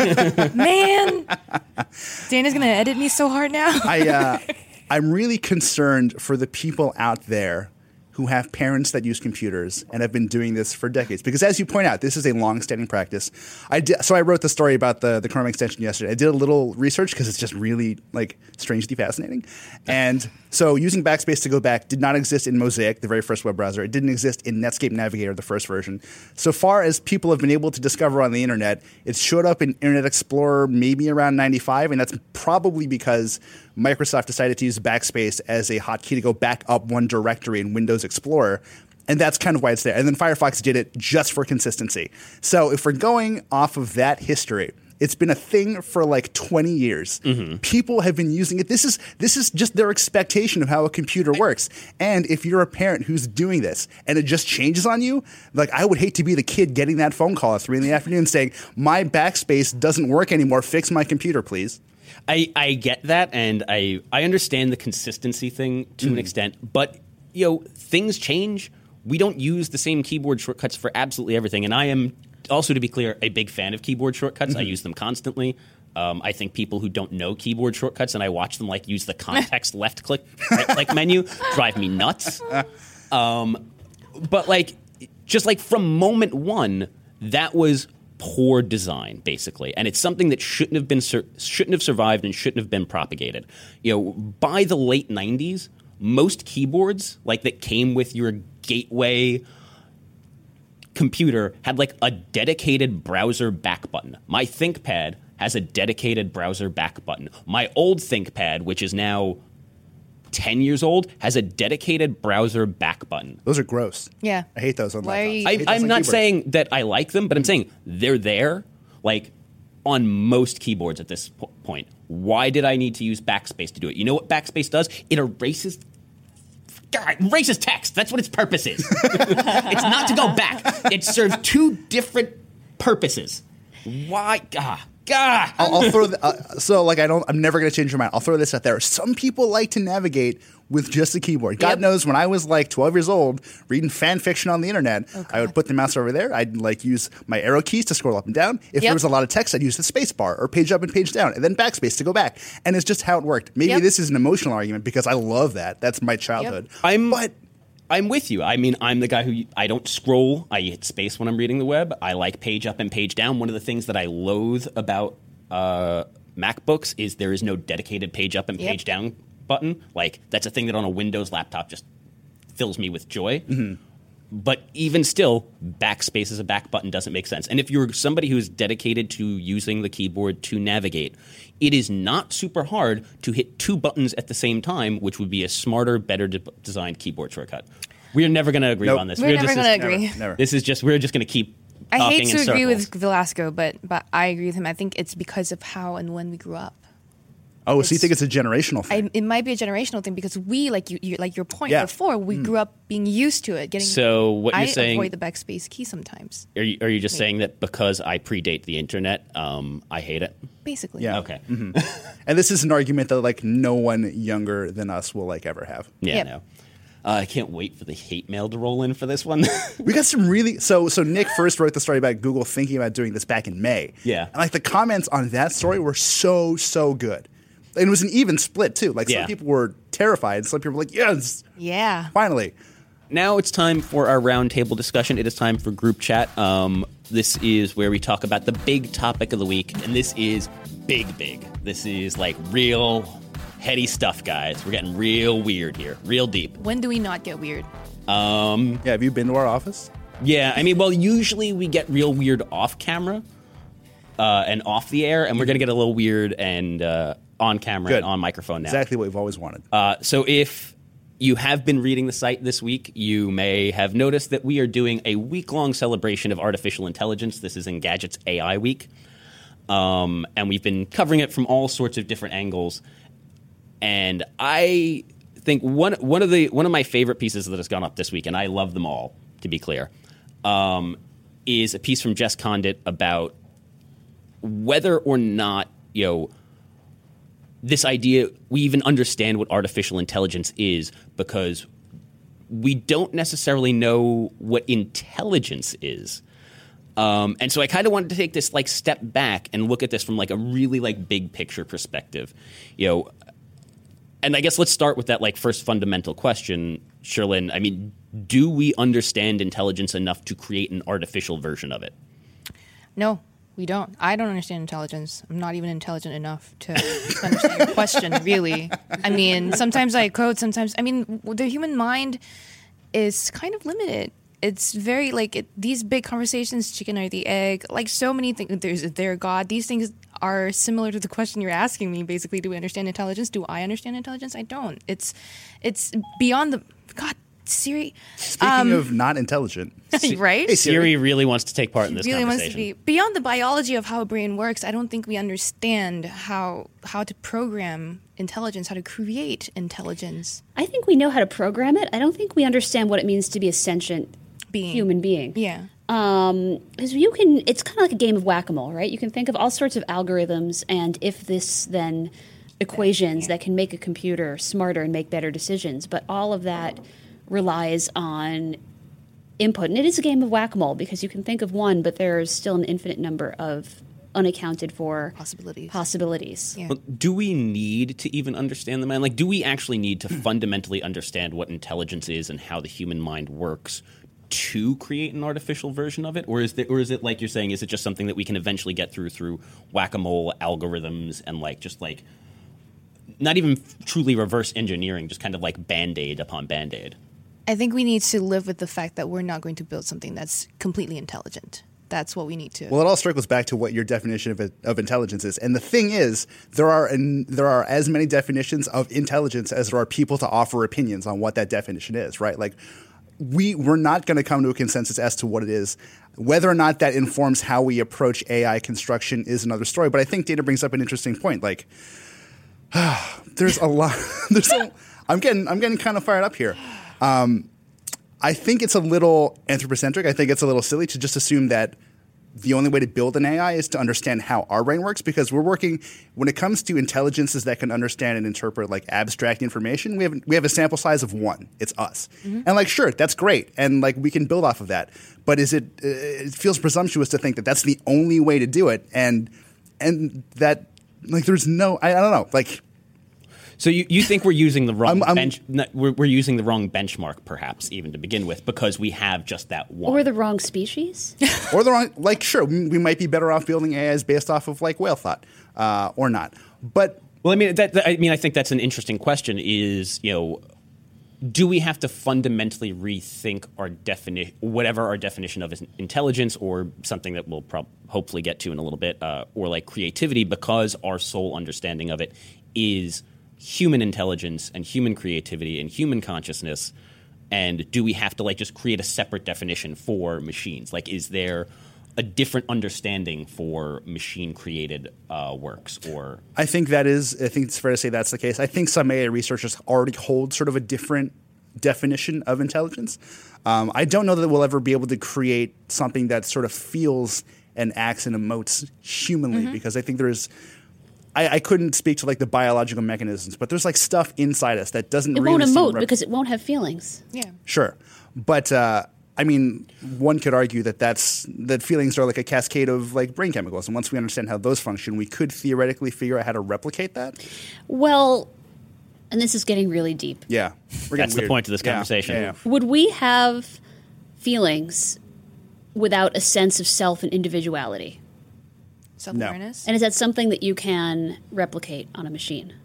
Man, Dana's gonna edit me so hard now. I, uh, I'm really concerned for the people out there who have parents that use computers and have been doing this for decades. Because as you point out, this is a long-standing practice. I did, so I wrote the story about the, the Chrome extension yesterday. I did a little research because it's just really like strangely fascinating. And so using backspace to go back did not exist in Mosaic, the very first web browser. It didn't exist in Netscape Navigator, the first version. So far as people have been able to discover on the internet, it showed up in Internet Explorer maybe around ninety-five, and that's probably because Microsoft decided to use backspace as a hotkey to go back up one directory in Windows Explorer. And that's kind of why it's there. And then Firefox did it just for consistency. So if we're going off of that history, it's been a thing for like twenty years. Mm-hmm. People have been using it. This is this is just their expectation of how a computer works. And if you're a parent who's doing this and it just changes on you, like I would hate to be the kid getting that phone call at three in the afternoon saying, my backspace doesn't work anymore. Fix my computer, please. I, I get that, and I, I understand the consistency thing to an extent, but you know, things change. We don't use the same keyboard shortcuts for absolutely everything, and I am also, to be clear, a big fan of keyboard shortcuts. I use them constantly. Um, I think people who don't know keyboard shortcuts and I watch them like use the context left click right click menu drive me nuts. Um, but like, just like from moment one, that was poor design, basically, and it's something that shouldn't have been sur- shouldn't have survived and shouldn't have been propagated. You know, by the late nineties, most keyboards like that came with your gateway computer had like a dedicated browser back button. My ThinkPad has a dedicated browser back button. My old ThinkPad, which is now ten years old, has a dedicated browser back button. Those are gross. Yeah. I hate those on Why are laptops. you- I I, hate those I'm on not keyboards. saying that I like them, but I'm saying they're there, like, on most keyboards at this po- point. Why did I need to use backspace to do it? You know what backspace does? It erases... God, erases text. That's what its purpose is. It's not to go back. It serves two different purposes. Why? Ah, God. I'll, I'll throw the, uh, so like I don't. I'm never going to change your mind. I'll throw this out there. Some people like to navigate with just a keyboard. God Yep. knows when I was like twelve years old, reading fan fiction on the internet, I would put the mouse over there. I'd like use my arrow keys to scroll up and down. If there Yep. was a lot of text, I'd use the space bar or page up and page down, and then backspace to go back. And it's just how it worked. Maybe Yep. this is an emotional argument because I love that. That's my childhood. I'm but I'm with you. I mean, I'm the guy who I don't scroll. I hit space when I'm reading the web. I like page up and page down. One of the things that I loathe about uh, MacBooks is there is no dedicated page up and Yep. page down button. Like, that's a thing that on a Windows laptop just fills me with joy. Mm-hmm. But even still, backspace as a back button doesn't make sense. And if you're somebody who's dedicated to using the keyboard to navigate, it is not super hard to hit two buttons at the same time, which would be a smarter, better de- designed keyboard shortcut. We are never going to agree Nope. on this. We're never just, gonna this- agree. Never, never. This is just we're just going to keep. I talking hate to in agree circles. with Velasco, but but I agree with him. I think it's because of how and when we grew up. oh, so you it's- think it's a generational thing? I, it might be a generational thing because we, like you, you like your point Yeah. before, we grew up being used to it. Getting So what I you're saying? avoid the backspace key sometimes. Are you, are you just saying that because I predate the internet, um, I hate it? Basically, Yeah. Okay. And this is an argument that like no one younger than us will like ever have. Yeah. Yep. No. Uh, I can't wait for the hate mail to roll in for this one. We got some really so so Nick first wrote the story about Google thinking about doing this back in May. Yeah. And like the comments on that story were so, so good. And it was an even split too. Like Yeah. some people were terrified, some people were like, yes, yeah. finally. Now it's time for our roundtable discussion. It is time for group chat. Um, this is where we talk about the big topic of the week, and this is big, big. This is like real heady stuff, guys. We're getting real weird here, real deep. When do we not get weird? Um, Yeah, have you been to our office? yeah, I mean, well, usually we get real weird off camera uh, and off the air, and we're going to get a little weird and uh, on camera Good. and on microphone now. Exactly what we've always wanted. Uh, so if you have been reading the site this week, you may have noticed that we are doing a week-long celebration of artificial intelligence. This is Engadget's A I Week. Um, and we've been covering it from all sorts of different angles. And I think one one of the one of my favorite pieces that has gone up this week, and I love them all, to be clear, um, is a piece from Jess Condit about whether or not, you know, this idea, we even understand what artificial intelligence is, because we don't necessarily know what intelligence is. Um, and so I kind of wanted to take this like step back and look at this from like a really like big picture perspective, you know. And I guess let's start with that like first fundamental question, Sherlyn. I mean, do we understand intelligence enough to create an artificial version of it? No, we don't. I don't understand intelligence. I'm not even intelligent enough to understand your question, really. I mean, sometimes I code, sometimes, I mean, the human mind is kind of limited. It's very like it, these big conversations, chicken or the egg, like so many things. There's there God. These things are similar to the question you're asking me. Basically, do we understand intelligence? Do I understand intelligence? I don't. It's it's beyond the God. Siri, Speaking um, of not intelligent, right? Hey, Siri really wants to take part in this really wants conversation. to be beyond the biology of how a brain works. I don't think we understand how how to program intelligence, how to create intelligence. I think we know how to program it. I don't think we understand what it means to be a sentient Being. human being. Yeah. Um, because you can, it's kind of like a game of whack-a-mole, right? You can think of all sorts of algorithms and if this then equations that can make a computer smarter and make better decisions. But all of that relies on input. And it is a game of whack-a-mole because you can think of one, but there's still an infinite number of unaccounted for Possibilities. possibilities. Yeah. Well, do we need to even understand the mind? Like, do we actually need to fundamentally understand what intelligence is and how the human mind works to create an artificial version of it? Or is, there, or is it, like you're saying, is it just something that we can eventually get through through whack-a-mole algorithms and, like, just, like, not even truly reverse engineering, just kind of, like, Band-Aid upon Band-Aid? I think we need to live with the fact that we're not going to build something that's completely intelligent. that's what we need to. Well, it all circles back to what your definition of, of intelligence is. And the thing is, there are an, there are as many definitions of intelligence as there are people to offer opinions on what that definition is, right? Like, we, we're not going to come to a consensus as to what it is. Whether or not that informs how we approach A I construction is another story. But I think Dana brings up an interesting point. Like, there's a lot. There's a, I'm getting I'm getting kind of fired up here. Um, I think it's a little anthropocentric. I think it's a little silly to just assume that the only way to build an A I is to understand how our brain works, because we're working when it comes to intelligences that can understand and interpret like abstract information. We have we have a sample size of one. It's us, mm-hmm. and like sure, that's great, and like we can build off of that. But is it? Uh, it feels presumptuous to think that that's the only way to do it, and and that like there's no. I, I don't know, like. So you, you think we're using the wrong I'm, I'm, bench? We're, we're using the wrong benchmark, perhaps, even to begin with, because we have just that one, or the wrong species, or the wrong. Like, sure, we might be better off building A Is based off of like whale thought, uh, or not. But well, I mean, that, that, I mean, I think that's an interesting question. Is you know, do we have to fundamentally rethink our definition, whatever our definition of intelligence, or something that we'll prob- hopefully get to in a little bit, uh, or like creativity, because our sole understanding of it is human intelligence and human creativity and human consciousness, and do we have to like just create a separate definition for machines? Like, is there a different understanding for machine created uh, works? Or I think that is. I think it's fair to say that's the case. I think some A I researchers already hold sort of a different definition of intelligence. Um, I don't know that we'll ever be able to create something that sort of feels and acts and emotes humanly, mm-hmm. because I think there's. I, I couldn't speak to like the biological mechanisms, but there's like stuff inside us that doesn't it really won't emote rep- because it won't have feelings. Yeah, sure, but uh, I mean, one could argue that that's that feelings are like a cascade of like brain chemicals, and once we understand how those function, we could theoretically figure out how to replicate that. Well, and this is getting really deep. Yeah, we're that's weird. the point of this Yeah, conversation. yeah, yeah. Would we have feelings without a sense of self and individuality? Self-awareness? And is that something that you can replicate on a machine?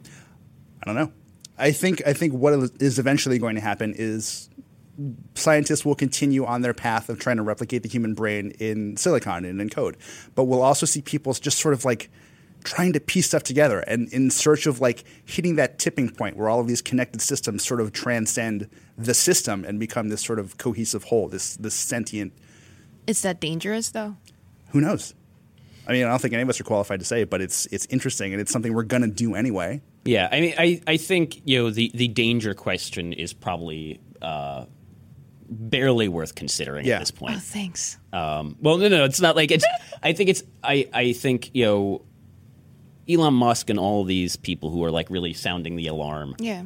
I don't know. I think I think what is eventually going to happen is scientists will continue on their path of trying to replicate the human brain in silicon and in code. But we'll also see people just sort of like trying to piece stuff together and in search of like hitting that tipping point where all of these connected systems sort of transcend the system and become this sort of cohesive whole, this this sentient. Is that dangerous though? Who knows? I mean, I don't think any of us are qualified to say it, but it's it's interesting, and it's something we're going to do anyway. Yeah, I mean, I, I think you know the, the danger question is probably uh, barely worth considering Yeah. at this point. Oh, thanks. Um, well, no, no, it's not like it's. I think it's. I, I think you know, Elon Musk and all these people who are like really sounding the alarm Yeah.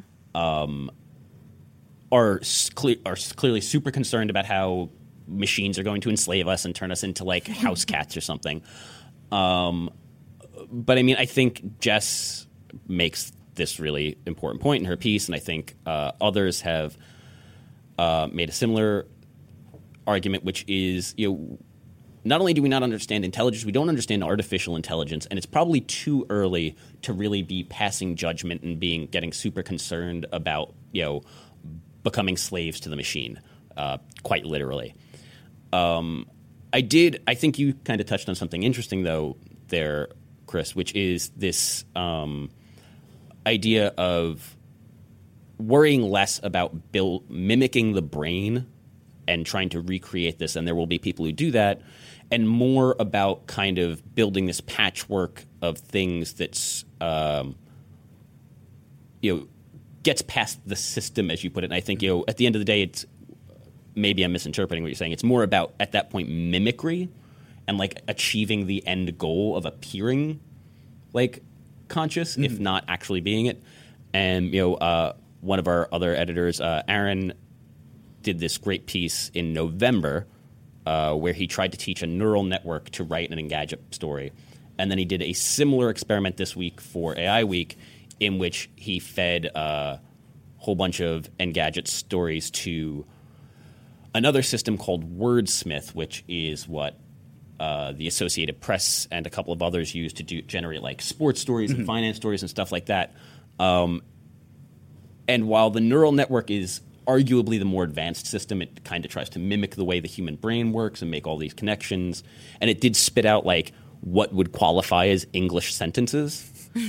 are cle- are clearly super concerned about how machines are going to enslave us and turn us into like house cats or something. Um, but I mean, I think Jess makes this really important point in her piece, and I think uh, others have uh, made a similar argument, which is, you know, not only do we not understand intelligence, we don't understand artificial intelligence, and it's probably too early to really be passing judgment and being getting super concerned about, you know, becoming slaves to the machine, uh, quite literally. Um, I did. I think you kind of touched on something interesting, though, there, Chris, which is this um, idea of worrying less about build, mimicking the brain and trying to recreate this, and there will be people who do that, and more about kind of building this patchwork of things that's, um, you know, gets past the system, as you put it. And I think, you know, at the end of the day, it's maybe I'm misinterpreting what you're saying. It's more about, at that point, mimicry and, like, achieving the end goal of appearing, like, conscious, mm-hmm. if not actually being it. And, you know, uh, one of our other editors, uh, Aaron, did this great piece in November uh, where he tried to teach a neural network to write an Engadget story. And then he did a similar experiment this week for A I Week in which he fed a whole bunch of Engadget stories to another system called Wordsmith, which is what uh, the Associated Press and a couple of others use to do generate like sports stories mm-hmm. and finance stories and stuff like that. Um, and while the neural network is arguably the more advanced system. It kind of tries to mimic the way the human brain works and make all these connections. And it did spit out like what would qualify as English sentences.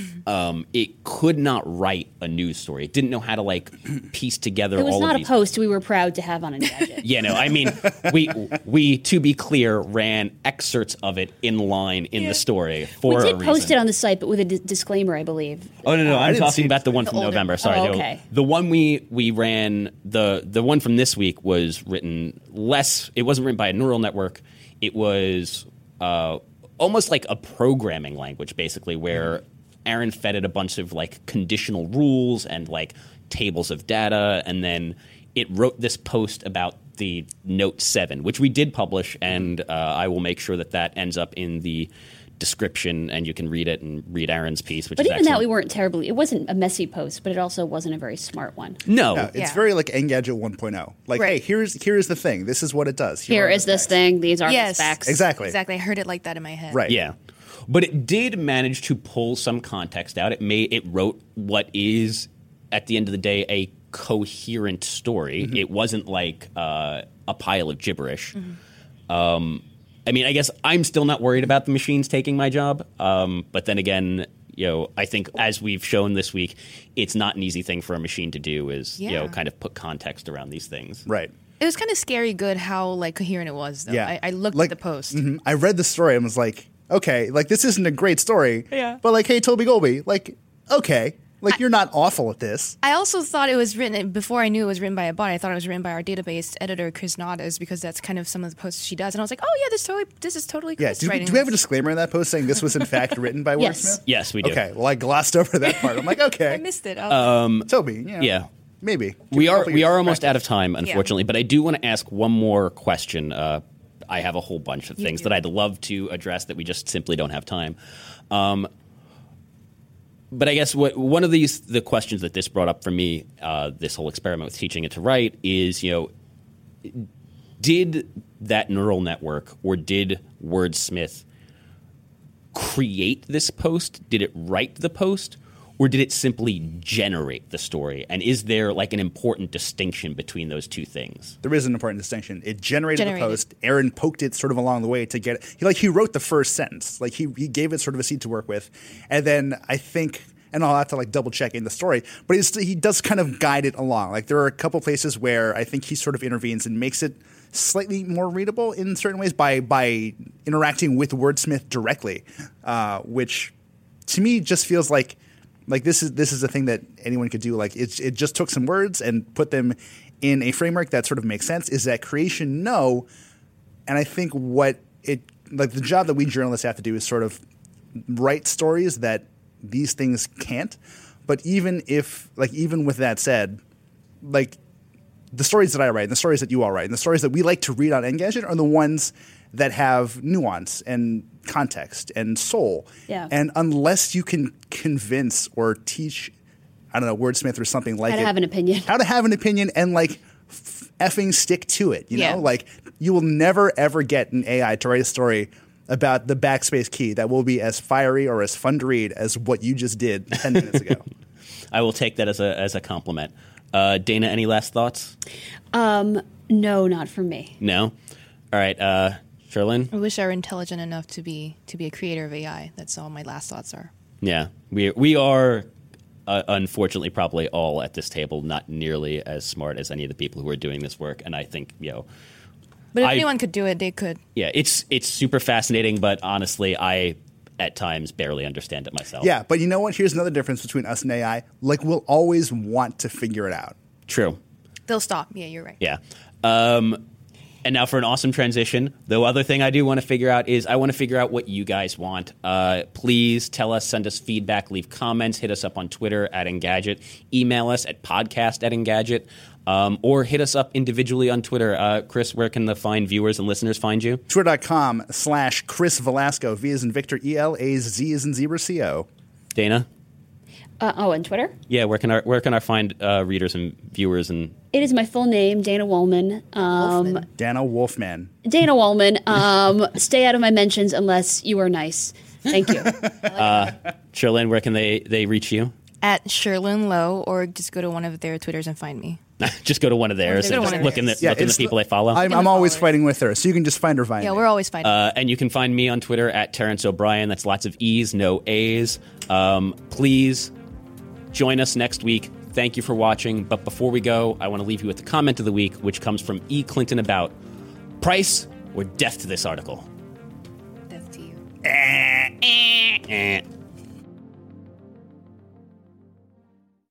Um, it could not write a news story. It didn't know how to like piece together. It was all not of a these. post we were proud to have on Engadget. Yeah, no, I mean, we we to be clear ran excerpts of it in line in the story for we a did reason. post it on the site, but with a d- disclaimer, I believe. Oh no, no, I'm didn't see talking about the one from older- November. Sorry, Oh, the- okay. the one we we ran the the one from this week was written less. It wasn't written by a neural network. It was uh, almost like a programming language, basically, where Aaron fed it a bunch of like conditional rules and like tables of data, and then it wrote this post about the Note seven, which we did publish, and uh, I will make sure that that ends up in the description, and you can read it and read Aaron's piece, which But is even excellent. that, we weren't terribly. It wasn't a messy post, but it also wasn't a very smart one. no, Yeah, it's Yeah. very like Engadget one point oh. Like, Right. hey, here's here's the thing. This is what it does. Here are is the this specs. thing. These are Yes. the specs. Exactly. Exactly. I heard it like that in my head. Right. Yeah, but it did manage to pull some context out. It made it wrote what is, at the end of the day, a coherent story. Mm-hmm. It wasn't like uh, a pile of gibberish. Um, I mean, I guess I'm still not worried about the machines taking my job. Um, but then again, you know, I think as we've shown this week, it's not an easy thing for a machine to do. Is you know, Yeah. kind of put context around these things. Right. It was kind of scary good how like coherent it was though. Yeah. I, I looked Like- at the post. Mhm. I read the story and was like, okay, like this isn't a great story. Yeah. But like, hey, Toby Golby, like, okay, like you're not awful at this. I also thought it was written before I knew it was written by a bot. I thought it was written by our database editor Chris Nadas because that's kind of some of the posts she does, and I was like, oh yeah, this totally this is totally Yeah. Chris Do, writing do we have a this. disclaimer in that post saying this was in fact written by Yes. Wordsmith? Yes, we do. Okay. Well, I glossed over that part. I'm like, I okay, missed it. Oh. Toby. You know, Yeah. Maybe. Give We it a are couple we years are of almost practice. out of time, unfortunately. But I do want to ask one more question. Uh, I have a whole bunch of things do. that I'd love to address that we just simply don't have time. Um, but I guess what one of these the questions that this brought up for me, uh, this whole experiment with teaching it to write, is you know, did that neural network or did Wordsmith create this post? Did it write the post? Or did it simply generate the story? And is there like an important distinction between those two things? There is an important distinction. It generated, Generated. the post. Aaron poked it sort of along the way to get it. He like he wrote the first sentence. Like he he gave it sort of a seed to work with, and then I think, and I'll have to like double check in the story, but he's, he does kind of guide it along. Like there are a couple places where I think he sort of intervenes and makes it slightly more readable in certain ways by by interacting with Wordsmith directly, uh, which to me just feels like. Like this is this is a thing that anyone could do. Like it, it just took some words and put them in a framework that sort of makes sense. Is that creation? No. And I think what it like the job that we journalists have to do is sort of write stories that these things can't. But even if like even with that said, like the stories that I write and the stories that you all write and the stories that we like to read on Engadget are the ones that have nuance and context and soul. Yeah. And unless you can convince or teach, I don't know, Wordsmith or something like How to it, have an opinion. how to have an opinion and like f- effing stick to it, you Yeah. know? Like you will never ever get an A I to write a story about the backspace key that will be as fiery or as fun to read as what you just did ten minutes ago. I will take that as a as a compliment. Uh, Dana, any last thoughts? Um, no, not for me. No? All right. Uh, Sherlyn? I wish I were intelligent enough to be to be a creator of A I. That's all my last thoughts are. Yeah. We, we are, uh, unfortunately, probably all at this table not nearly as smart as any of the people who are doing this work. And I think, you know, But if I- anyone could do it, they could. yeah, it's it's super fascinating, but honestly, I at times barely understand it myself. Yeah, but you know what? Here's another difference between us and A I. Like we'll always want to figure it out. True. They'll stop. Yeah, you're right. Yeah. Um, and now for an awesome transition, the other thing I do want to figure out is I want to figure out what you guys want. Uh, please tell us, send us feedback, leave comments, hit us up on Twitter at Engadget, email us at podcast at Engadget, um, or hit us up individually on Twitter. Uh, Chris, where can the fine viewers and listeners find you? Twitter.com slash Chris Velasco. V as in Victor, E L A Z as in Zebra, C O. Dana? Uh, oh, and Twitter? Yeah, where can our where can I find uh, readers and viewers and It is my full name, Dana Wollman. Um, Wolfman. Dana Wolfman. Dana Wollman. Um, stay out of my mentions unless you are nice. Thank you. Sherlyn, where can they, they reach you? at Sherlyn Lowe, or just go to one of their Twitters and find me. Just go to one of theirs Go to and one just of look in the, Yeah, look in the it's- people I follow. I'm, the I'm always followers. fighting with her, so you can just find her via Yeah, me. we're always fighting. Uh, and you can find me on Twitter at Terrence O'Brien. That's lots of E's, no A's. Um, please join us next week. Thank you for watching. But before we go, I want to leave you with the comment of the week, which comes from E. Clinton about price or death to this article. Death to you. Eh.